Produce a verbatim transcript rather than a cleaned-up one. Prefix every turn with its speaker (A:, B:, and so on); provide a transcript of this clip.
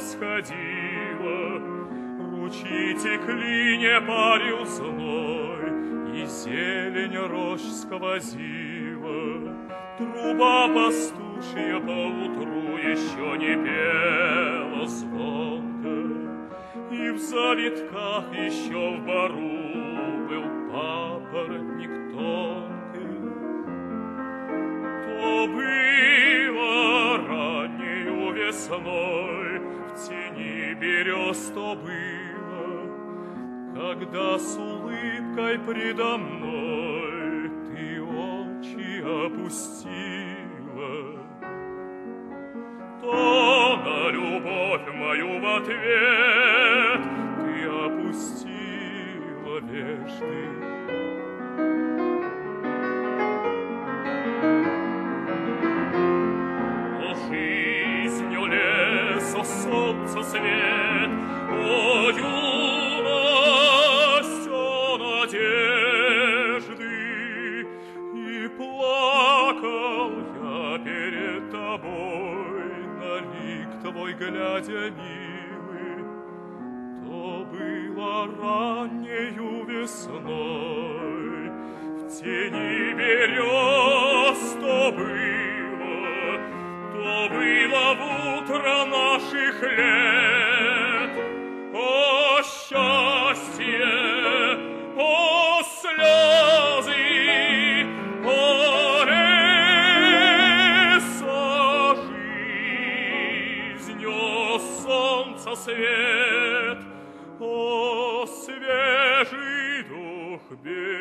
A: всходила, ручьи текли, не парил зной, и зелень рощ сквозила. Труба пастушья поутру еще не пела звонко, и в завитках еще в бару был папоротник тонкий. То было раннею весной, в тени берез то было, когда с улыбкой предо мной ты очи опустила. То на любовь мою в ответ ты опустила вежды. О, жизнью лес, о, солнце свет, о, юность, о, надежды, и плакал я перед тобой, на лик твой глядя, милый. То было раннею весной, в тени берез то было, то было в утро наших лет. О, счастье, о, слезы, о, леса, жизнь, о, солнце свет, о, свежий дух берег.